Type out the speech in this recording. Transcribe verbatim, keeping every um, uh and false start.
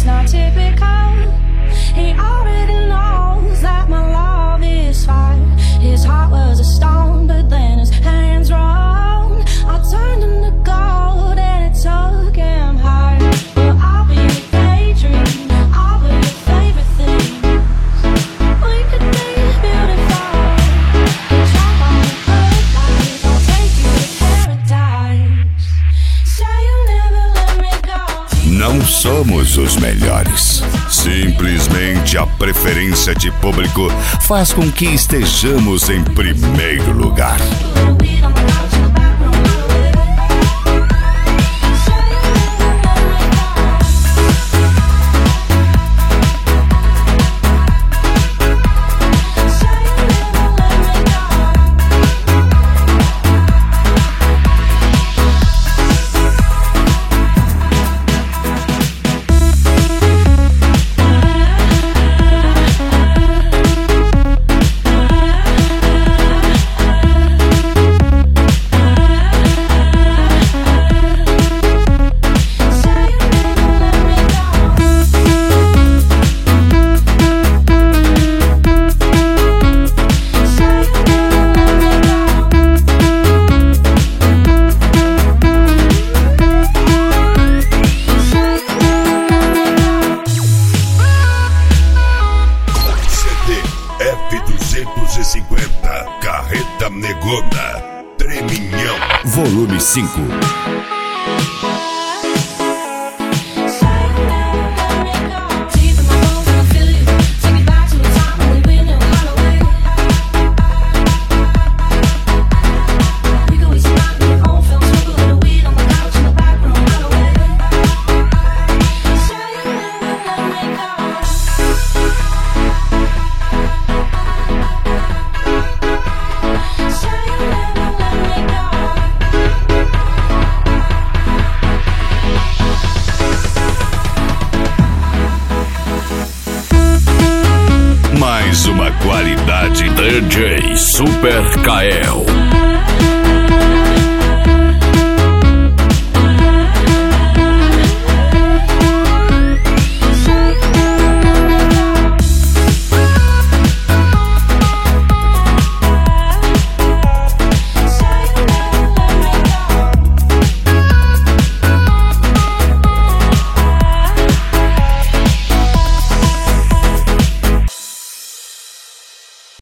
not typical. He already knows that my love is fire. His heart was a stone, but then his hands rolled. I turned him to gold and it took him higher. Well, I'll be your daydream, I'll be your favorite thing. We could be beautiful. Jump on the good life, I'll take you to paradise. Say you'll never let me go. Não somos os melhores. Simplesmente a preferência de público faz com que estejamos em primeiro lugar. Carreta Negona, Treminhão, volume cinco. Mais uma qualidade D J Super Kael.